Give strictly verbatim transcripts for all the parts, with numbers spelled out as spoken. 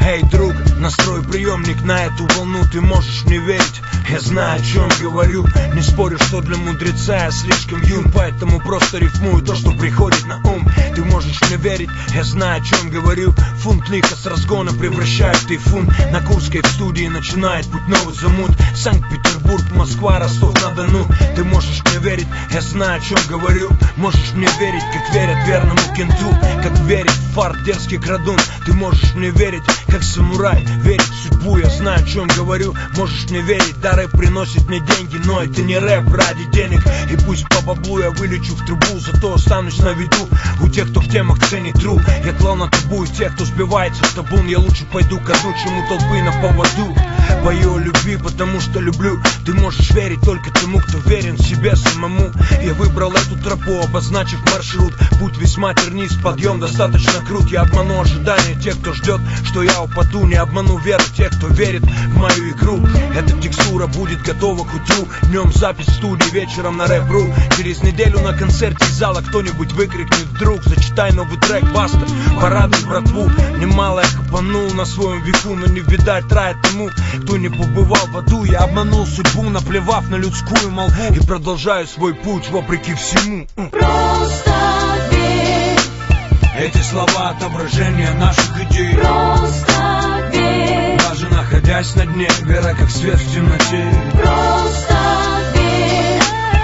Эй, друг, настрой приемник на эту волну, ты можешь мне верить. Я знаю, о чем говорю. Не спорю, что для мудреца я слишком юн, поэтому просто рифмую то, что приходит на ум. Ты можешь мне верить, я знаю, о чем говорю. Фунт лиха с разгона превращает в тайфун. На Курской в студии начинает путь новый замут. Санкт-Петербург, Москва, Ростов-на-Дону. Ты можешь мне верить, я знаю, о чем говорю. Можешь мне верить, как верят верному кенту, как верит в фарт дерзкий крадун. Ты можешь мне верить, как самурай верит в судьбу. Я знаю, о чем говорю. Можешь мне верить, да, рэп приносит мне деньги, но это не рэп ради денег. И пусть по баблу я вылечу в трубу, зато останусь на виду у тех, кто в темах ценит тру. Я клал на табу и тех, кто сбивается в табун. Я лучше пойду ко дну, чем у толпы на поводу. Пою о любви, потому что люблю. Ты можешь верить только тому, кто верен себе самому. Я выбрал эту тропу, обозначив маршрут. Путь весьма тернист, подъем достаточно крут. Я обману ожидания тех, кто ждет, что я упаду. Не обману веру тех, кто верит в мою игру. Эта текстура будет готова к утру. Днем запись в студии, вечером на рэп.ру. Через неделю на концерте из зала кто-нибудь выкрикнет вдруг: зачитай новый трек, баста, порадуй братву. Немало я копанул на своем веку, но не видать рая тому, кто не побывал в аду. Я обманул судьбу, наплевав на людскую молву, и продолжаю свой путь вопреки всему. Просто верь. Эти слова отображение наших идей. Просто верь. Даже находясь на дне, вера как свет в темноте. Просто верь.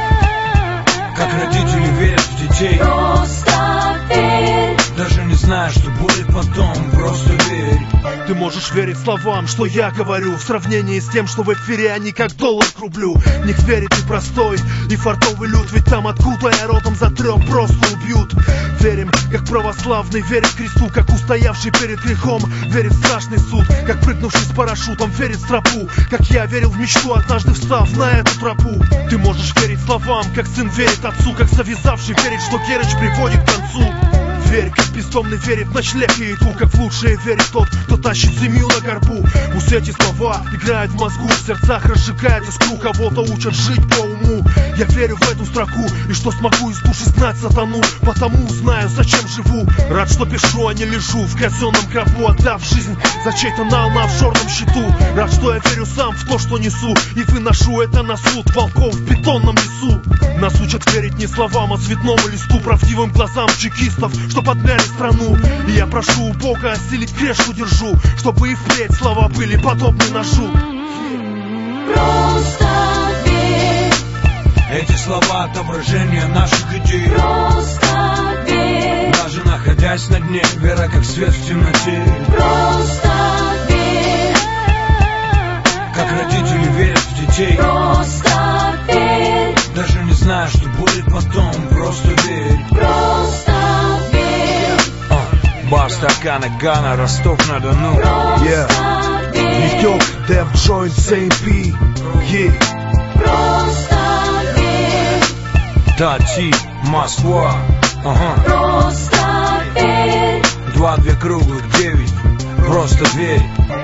Как родители верят в детей. Просто верь. Даже не зная, что будет потом, просто верь. Ты можешь верить словам, что я говорю, в сравнении с тем, что в эфире они как доллар к рублю. В них верит и простой, и фартовый люд, ведь там, откуда я родом, затрем просто убьют. Верим, как православный верит кресту, как устоявший перед грехом верит в страшный суд, как прыгнувший с парашютом верит в тропу, как я верил в мечту, однажды встав на эту тропу. Ты можешь верить словам, как сын верит отцу, как завязавший верит, что Керчь приводит к концу. Верь, как бездомный верит в ночлег и еду, как в лучшее верит тот, кто тащит семью на горбу. Пусть эти слова играют в мозгу, в сердцах разжигает искру, кого-то учат жить по уму. Я верю в эту строку, и что смогу из души знать сатану, потому знаю, зачем живу. Рад, что пишу, а не лежу в казенном гробу, отдав жизнь за чей-то нал на офшорном счету. Рад, что я верю сам в то, что несу, и выношу это на суд волков в бетонном лесу. Нас учат верить не словам, а цветному листу, правдивым глазам чекистов, что подмяли страну. И я прошу у Бога осилить крест, что держу, чтобы и впредь слова были подобны ножу. Просто верь. Эти слова отображение наших идей. Просто верь. Даже находясь на дне, вера как свет в темноте. Просто верь. Как родители верят в детей. Просто верь. Даже не зная, что будет потом, просто верь. Просто верь. Бар стакана Гана, Ростов-на-Дону. Yeah. Витек, Dev Joint, си эм пи. Yeah. Просто верь. Тати, Москва. Ага. Просто верь. Два, две круглых, девять. Просто верь.